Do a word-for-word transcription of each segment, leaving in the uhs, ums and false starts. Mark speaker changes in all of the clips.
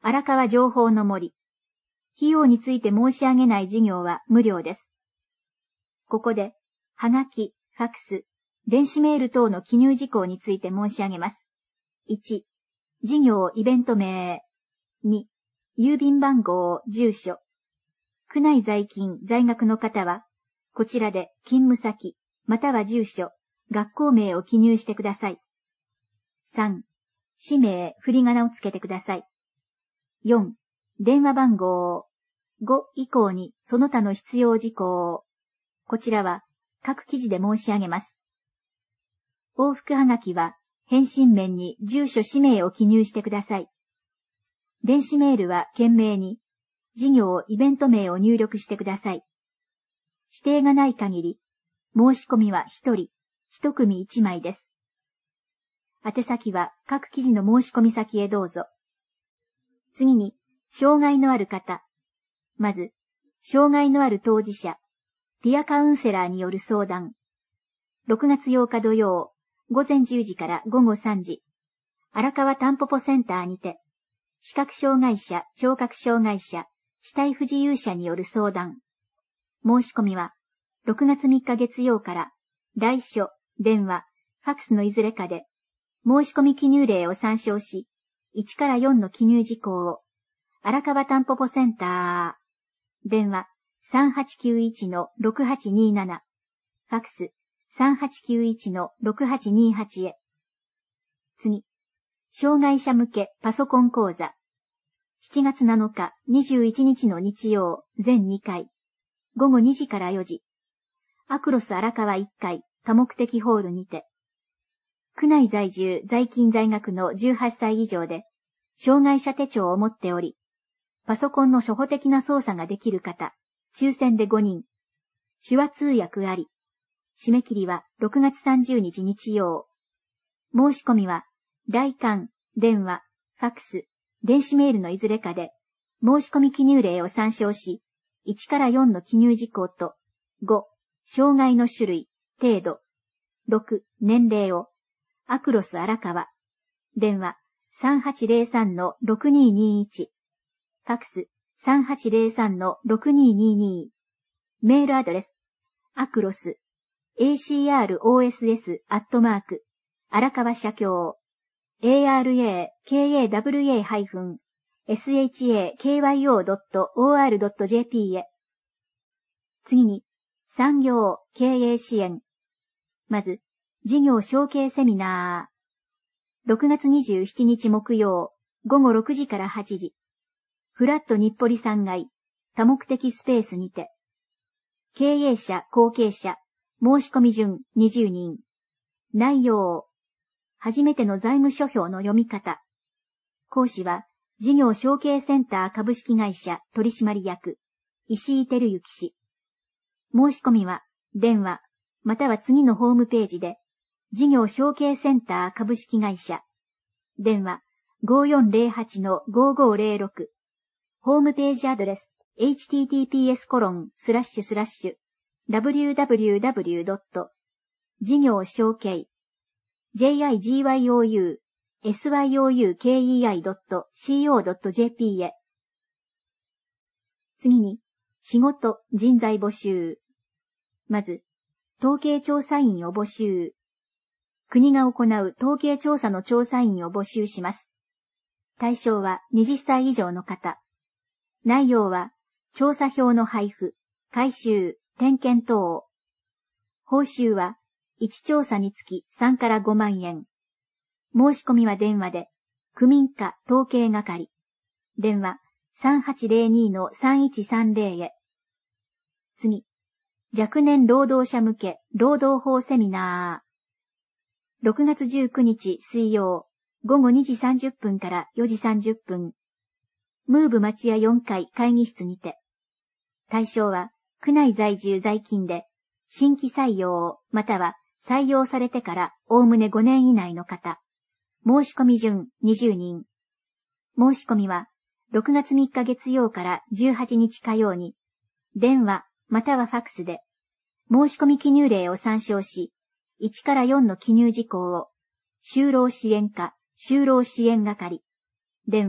Speaker 1: 荒川情報の森。費用について申し上げない事業は無料です。ここで、はがき、ファクス、電子メール等の記入事項について申し上げます。いち、事業イベント名。に、郵便番号、住所。区内在勤、在学の方は、こちらで勤務先、または住所、学校名を記入してください。さん、氏名、振り仮名をつけてください。よん、電話番号。ご以降にその他の必要事項。こちらは各記事で申し上げます。往復はがきは返信面に住所氏名を記入してください。電子メールは懸命に事業イベント名を入力してください。指定がない限り申し込みはひとり、いち組いちまいです。宛先は各記事の申し込み先へどうぞ。次に、障害のある方。まず、障害のある当事者、ピアカウンセラーによる相談。ろくがつようか土曜、午前じゅうじから午後さんじ、荒川たんぽぽセンターにて、視覚障害者、聴覚障害者、肢体不自由者による相談。申し込みは、ろくがつみっか月曜から、来書、電話、ファクスのいずれかで、申し込み記入例を参照し、いちからよんの記入事項を、荒川たんぽぽセンター、電話 さんはちきゅういちのろくはちにーなな、ファクス さんはちきゅういちのろくはちにーはち へ。次、障害者向けパソコン講座。しちがつなのか、にじゅういちにちの日曜、全にかい、ごごにじからよじ、アクロス荒川いっかい、多目的ホールにて、区内在住、在勤在学のじゅうはっさい以上で、障害者手帳を持っており、パソコンの初歩的な操作ができる方、抽選でごにん。手話通訳あり。締め切りはろくがつさんじゅうにち日曜。申し込みは、来館、電話、ファクス、電子メールのいずれかで、申し込み記入例を参照し、いちからよんの記入事項と、ご、障害の種類、程度、ろく、年齢を、アクロス荒川、電話 さんはちゼロさんのろくにーにーいち、ファクス さんはちゼロさんのろくにーにーにー、メールアドレス、アクロス、アクロス アット荒川社協、アールエーケーエーダブリューエーエスエイチエーケーワイオードットオーアールドットジェーピー へ。次に、産業、経営支援。まず、事業承継セミナー。ろくがつにじゅうしちにち木曜、ごごろくじからはちじ。フラット日暮里さんがい、多目的スペースにて。経営者、後継者、申し込み順にじゅうにん。内容。初めての財務諸表の読み方。講師は、事業承継センター株式会社取締役、石井照之氏。申し込みは、電話、または次のホームページで、事業承継センター株式会社。電話 ごよんゼロはちのごごゼロろく。ホームページアドレス エイチティーティーピーエスコロンスラッシュスラッシュダブリューダブリューダブリュードット事業承継 ジェイアイジーワイオーユーエスワイオーユーケーイーアイドットシーオードットジェーピー へ。次に、仕事、人材募集。まず、統計調査員を募集。国が行う統計調査の調査員を募集します。対象ははたち以上の方。内容は、調査票の配布、回収、点検等。報酬は、いち調査につきさんからごまんえん。申し込みは電話で、区民課統計係。電話 さんはちゼロにのさんいちさんゼロ へ。次、若年労働者向け労働法セミナー。ろくがつじゅうくにち水曜、ごごにじさんじゅっぷんからよじさんじゅっぷん。ムーブ町屋よんかい会議室にて。対象は、区内在住在勤で、新規採用、または採用されてからおおむねごねん以内の方。申し込み順にじゅうにん。申し込みは、ろくがつみっか月曜からじゅうはちにち火曜に、電話、またはファクスで、申し込み記入例を参照し、いちからよんの記入事項を、就労支援課、就労支援係、電話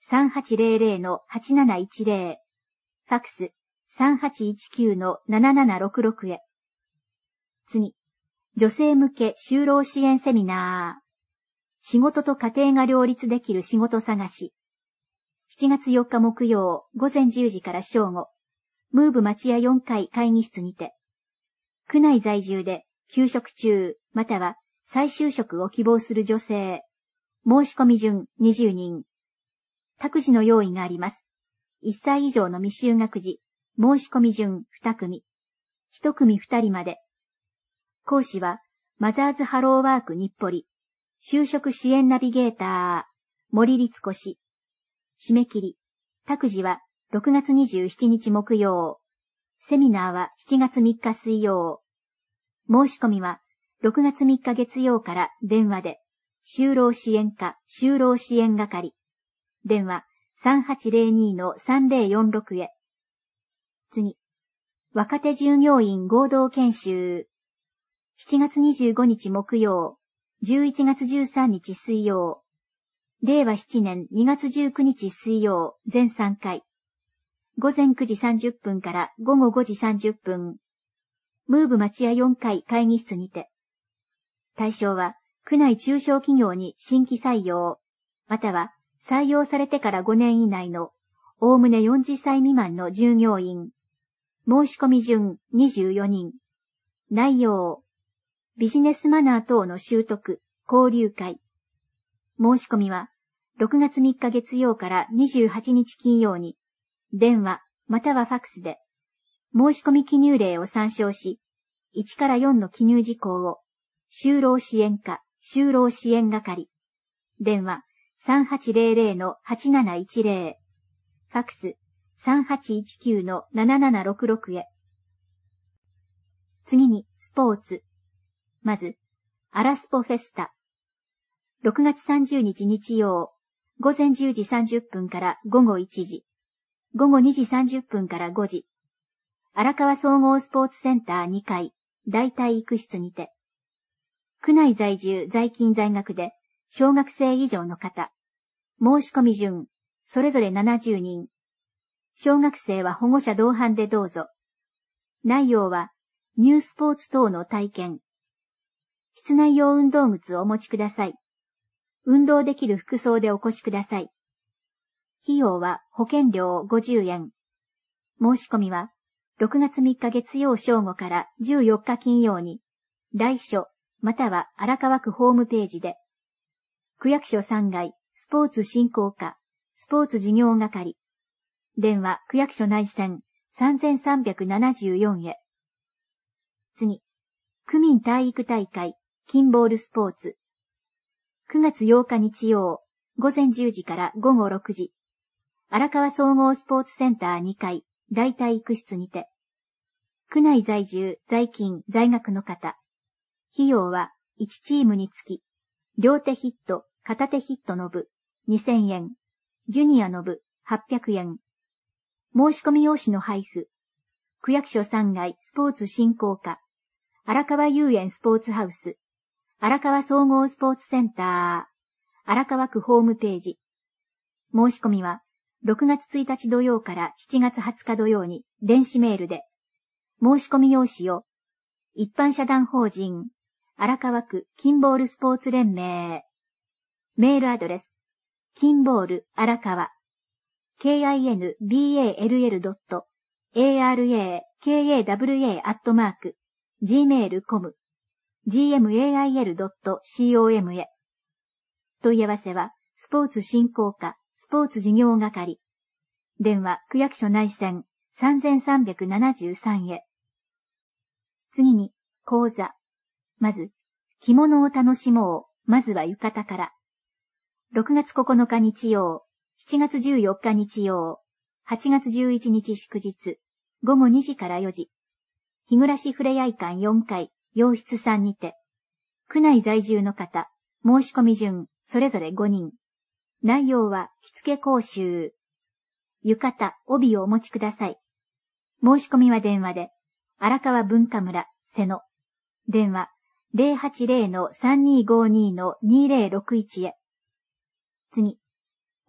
Speaker 1: さんはちゼロゼロのはちなないちゼロ、ファクス さんはちいちきゅうのななななろくろく へ。次、女性向け就労支援セミナー。仕事と家庭が両立できる仕事探し。しちがつよっか木曜、午前じゅうじから正午、ムーブ町屋よんかい会議室にて。区内在住で休職中、または再就職を希望する女性。申し込み順にじゅうにん。託児の用意があります。いっさい以上の未就学児、申し込み順に組。いち組ふたりまで。講師は、マザーズハローワーク日暮里、就職支援ナビゲーター、森律子氏。締め切り、託児はろくがつにじゅうしちにち木曜。セミナーはしちがつみっか水曜。申し込みはろくがつみっか月曜から電話で、就労支援課就労支援係。電話 さんはちゼロにのさんゼロよんろく へ。次。若手従業員合同研修。しちがつにじゅうごにち木曜、じゅういちがつじゅうさんにち水曜。れいわななねんにがつじゅうくにち水曜、全さんかい。ごぜんくじさんじゅっぷんからごごごじさんじゅっぷん。ムーブ町屋よんかい会議室にて。対象は、区内中小企業に新規採用、または採用されてからごねん以内の、おおむねよんじゅっさい未満の従業員。申し込み順にじゅうよにん。内容。ビジネスマナー等の習得、交流会。申し込みは、ろくがつみっか月曜からにじゅうはちにち金曜に、電話、またはファクスで、申し込み記入例を参照し、いちからよんの記入事項を、就労支援課、就労支援係。電話、さんはちゼロゼロのはちなないちゼロ。ファクス、さんはちいちきゅうのななななろくろく へ。次に、スポーツ。まず、アラスポフェスタ。ろくがつさんじゅうにち日曜、ごぜんじゅうじさんじゅっぷんからごごいちじ、ごごにじさんじゅっぷんからごじ。荒川総合スポーツセンターにかい、大体育室にて。区内在住在勤在学で、小学生以上の方。申し込み順、それぞれななじゅうにん。小学生は保護者同伴でどうぞ。内容は、ニュースポーツ等の体験。室内用運動靴をお持ちください。運動できる服装でお越しください。費用は保険料ごじゅうえん。申し込みは、ろくがつみっか月曜正午からじゅうよっか金曜に、来所、または荒川区ホームページで、区役所さんがい、スポーツ振興課、スポーツ事業係。電話、区役所内線さんさんななよんへ。次、区民体育大会、キンボールスポーツ。くがつようか日曜、ごぜんじゅうじからごごろくじ。荒川総合スポーツセンターにかい、大体育室にて。区内在住、在勤、在学の方。費用はいちチームにつき、両手ヒット、片手ヒットの部、にせんえん。ジュニアの部、はっぴゃくえん。申し込み用紙の配布。区役所さんがいスポーツ振興課。荒川遊園スポーツハウス。荒川総合スポーツセンター。荒川区ホームページ。申し込みは、ろくがつついたち土曜からしちがつはつか土曜に電子メールで、申し込み用紙を、一般社団法人、荒川区キンボールスポーツ連盟。メールアドレス、キンボール荒川、kinball.arakawa アットマーク、ジーメールドットコム、ジーエムエーアイエルドットコム へ。問い合わせは、スポーツ振興課、スポーツ事業係。電話、区役所内線さんさんななさんへ。次に、講座。まず、着物を楽しもう。まずは浴衣から。ろくがつここのか日曜、しちがつじゅうよっか日曜、はちがつじゅういちにち祝日、ごごにじからよじ。日暮ふれあい館よんかい、洋室さんにて。区内在住の方、申し込み順、それぞれごにん。内容は、着付け講習。浴衣、帯をお持ちください。申し込みは電話で、荒川文化村、瀬野。電話、ゼロはちゼロのさんにーごにーのにーゼロろくいちへ。次、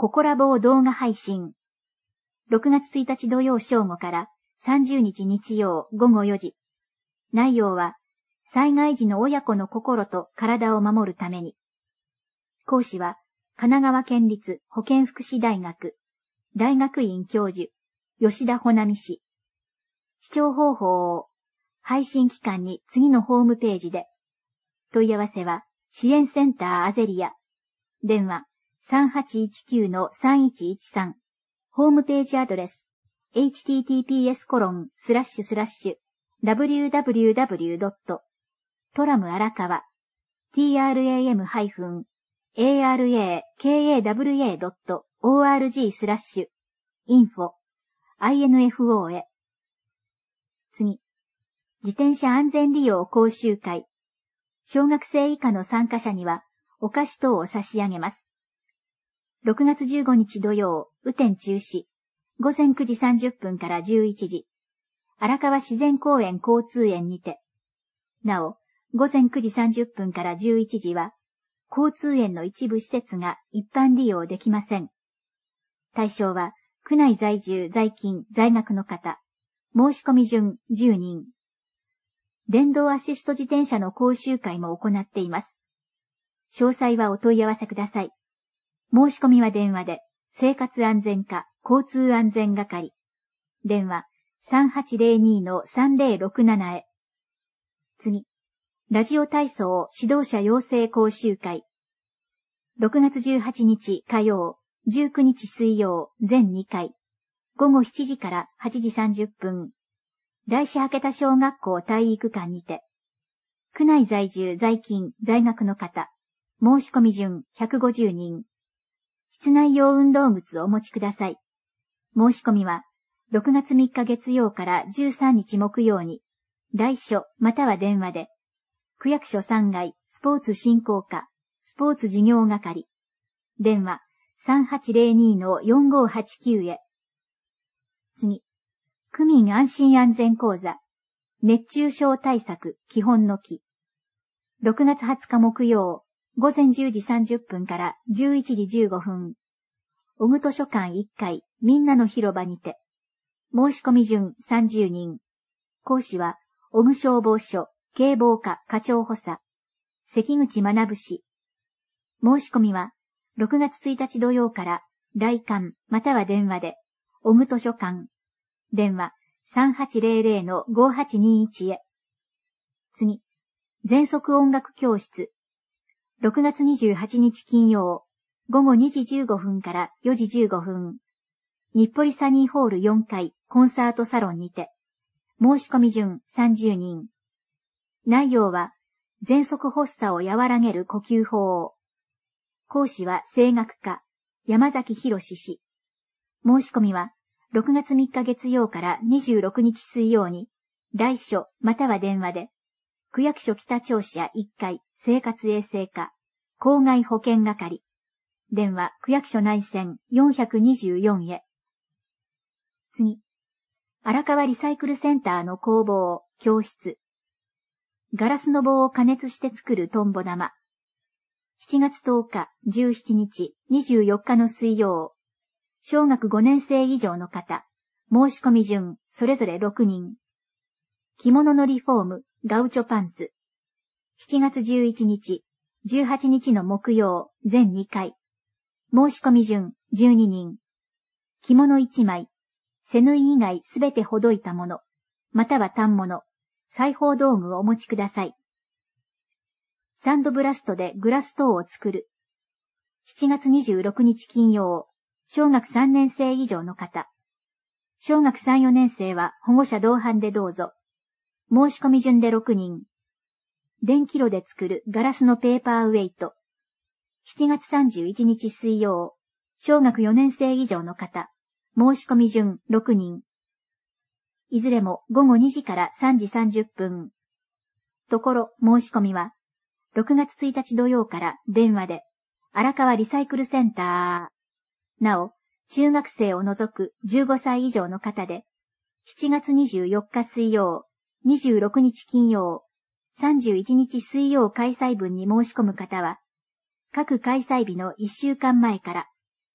Speaker 1: ココラボ動画配信。ろくがつついたち土曜正午からさんじゅうにち日曜午後よじ。内容は、災害時の親子の心と体を守るために。講師は、神奈川県立保健福祉大学、大学院教授、吉田穂波氏。視聴方法を、配信期間に次のホームページで。問い合わせは、支援センターアゼリア。電話、さんはちいちきゅうのさんいちいちさん。ホームページアドレス、エイチティーティーピーエスコロンスラッシュスラッシュダブリューダブリューダブリュードットトラム荒川 トラム エーアールエーケーエーダブリューエードットオーアールジー スラッシュインフォ アイエヌエフオー へ。次、自転車安全利用講習会。小学生以下の参加者にはお菓子等を差し上げます。ろくがつじゅうごにち土曜、雨天中止。ごぜんくじさんじゅっぷんからじゅういちじ。荒川自然公園交通園にて。なお、ごぜんくじさんじゅっぷんからじゅういちじは、交通園の一部施設が一般利用できません。対象は、区内在住、在勤、在学の方。申し込み順じゅうにん。電動アシスト自転車の講習会も行っています。詳細はお問い合わせください。申し込みは電話で、生活安全課、交通安全係。電話、さんはちゼロにのさんぜろろくなな へ。次、ラジオ体操指導者養成講習会。ろくがつじゅうはちにち火曜、じゅうくにち水曜、全にかい。ごごしちじからはちじさんじゅっぷん。大師波桁小学校体育館にて。区内在住、在勤、在学の方。申し込み順ひゃくごじゅうにん。室内用運動靴をお持ちください。申し込みは、ろくがつみっか月曜からじゅうさんにち木曜に、来所または電話で、区役所さんがいスポーツ振興課、スポーツ事業係。電話、さんはちゼロにのよんごはちきゅう へ。次、区民安心安全講座、熱中症対策基本の木。ろくがつはつか木曜、ごぜんじゅうじさんじゅっぷんからじゅういちじじゅうごふん。小具図書館いっかい、みんなの広場にて。申し込み順さんじゅうにん。講師は、小具消防署、警防課課長補佐、関口学氏。申し込みは、ろくがつついたち土曜から、来館または電話で、小具図書館。電話、さんはちゼロゼロのごはちにいち へ。次、全速音楽教室。ろくがつにじゅうはちにち金曜、ごごにじじゅうごふんからよじじゅうごふん。日暮里サニーホールよんかいコンサートサロンにて。申し込み順さんじゅうにん。内容は、喘息発作を和らげる呼吸法。講師は声楽家、山崎博氏。申し込みは、ろくがつみっか月曜からにじゅうろくにち水曜に、来所または電話で、区役所北庁舎いっかい生活衛生課、公害保健係。電話、区役所内線よんひゃくにじゅうよんへ。次。荒川リサイクルセンターの工房、教室。ガラスの棒を加熱して作るトンボ玉。しちがつとおか、じゅうしちにち、にじゅうよっかの水曜。小学ごねんせい以上の方。申し込み順、それぞれろくにん。着物のリフォーム、ガウチョパンツ。しちがつじゅういちにち、じゅうはちにちの木曜、全にかい。申し込み順、じゅうににん。着物いちまい。背縫い以外すべてほどいたもの、または反物、裁縫道具をお持ちください。サンドブラストでグラス等を作る。しちがつにじゅうろくにち金曜、小学さんねんせい以上の方。小学さん、よねんせいは保護者同伴でどうぞ。申し込み順でろくにん。電気炉で作るガラスのペーパーウェイト。しちがつさんじゅういちにち水曜、小学よねんせい以上の方。申し込み順ろくにん。いずれもごごにじからさんじさんじゅっぷん。ところ申し込みは、ろくがつついたち土曜から電話で、荒川リサイクルセンター。なお、中学生を除くじゅうごさい以上の方で、しちがつにじゅうよっか水曜、にじゅうろくにち金曜、さんじゅういちにち水曜開催分に申し込む方は、各開催日のいっしゅうかんまえから、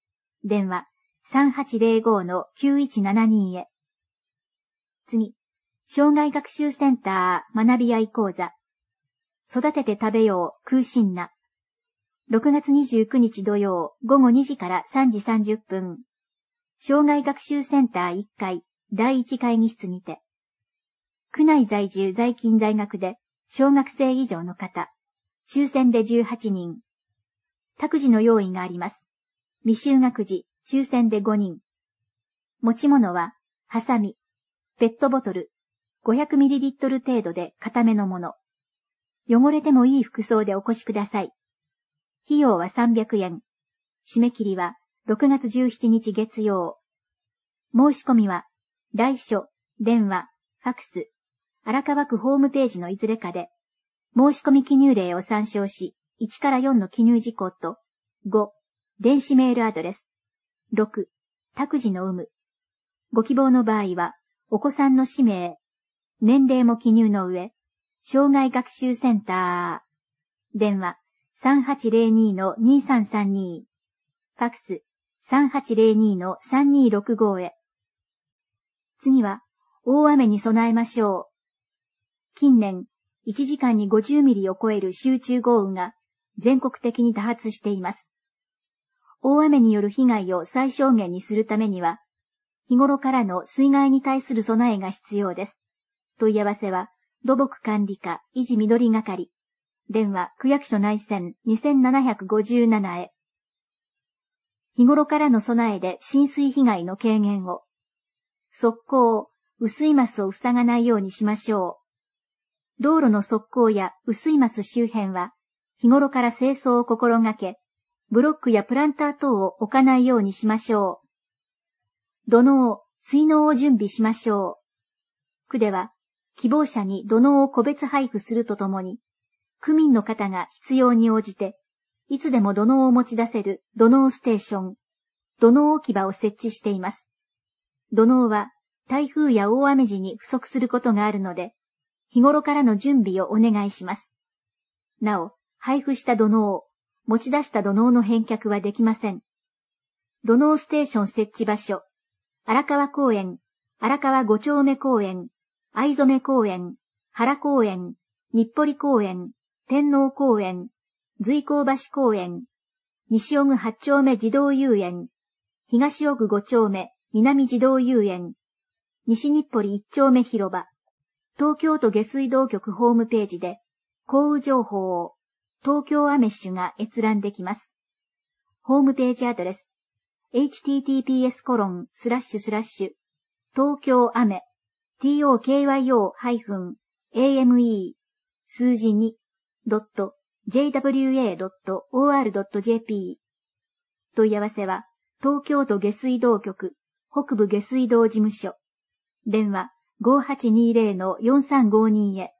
Speaker 1: 電話 さんはちゼロごのきゅういちななに へ。次、障害学習センター学び合い講座。育てて食べよう空心菜。ろくがつにじゅうくにち土曜ごごにじからさんじさんじゅっぷん。障害学習センターいっかいだいいち会議室にて。区内在住在勤在学で小学生以上の方。抽選でじゅうはちにん。託児の用意があります。未就学児、抽選でごにん。持ち物は、ハサミ、ペットボトル、ごひゃくミリリットル程度で固めのもの。汚れてもいい服装でお越しください。費用はさんびゃくえん。締め切りはろくがつじゅうしちにち月曜。申し込みは、来所、電話、ファクス、荒川区ホームページのいずれかで、申し込み記入例を参照し、いちからよんの記入事項と、ご、電子メールアドレス、ろく、託児の有無。ご希望の場合は、お子さんの氏名、年齢も記入の上、障害学習センター、電話 さんはちゼロにのにさんさんに、ファクス さんはちゼロにのさんにろくご へ。次は、大雨に備えましょう。近年、いちじかんにごじゅうミリを超える集中豪雨が全国的に多発しています。大雨による被害を最小限にするためには、日頃からの水害に対する備えが必要です。問い合わせは、土木管理課維持緑係。電話、区役所内線にせんななひゃくごじゅうななへ。日頃からの備えで浸水被害の軽減を。側溝、雨水ますを塞がないようにしましょう。道路の側溝や雨水ます周辺は、日頃から清掃を心がけ、ブロックやプランター等を置かないようにしましょう。土のう、水のうを準備しましょう。区では、希望者に土のうを個別配布するとともに、区民の方が必要に応じて、いつでも土のうを持ち出せる土のうステーション、土のう置き場を設置しています。土のうは台風や大雨時に不足することがあるので、日頃からの準備をお願いします。なお、配布した土のう、持ち出した土のうの返却はできません。土のうステーション設置場所、荒川公園、荒川ご丁目公園、藍染公園、原公園、日暮里公園、天皇公園、随光橋公園、西尾久はち丁目児童遊園、東尾久ご丁目南児童遊園、西日暮里いち丁目広場、東京都下水道局ホームページで、降雨情報を、東京アメッシュが閲覧できます。ホームページアドレス、エイチティーティーピーエスコロンスラッシュスラッシュ東京アメ トーキョーアメ 数字 に ドット ジェイダブリューエー ドット オーアール ドット ジェーピー 問い合わせは東京都下水道局北部下水道事務所電話 ごーはちにーゼロのよんさんごに へ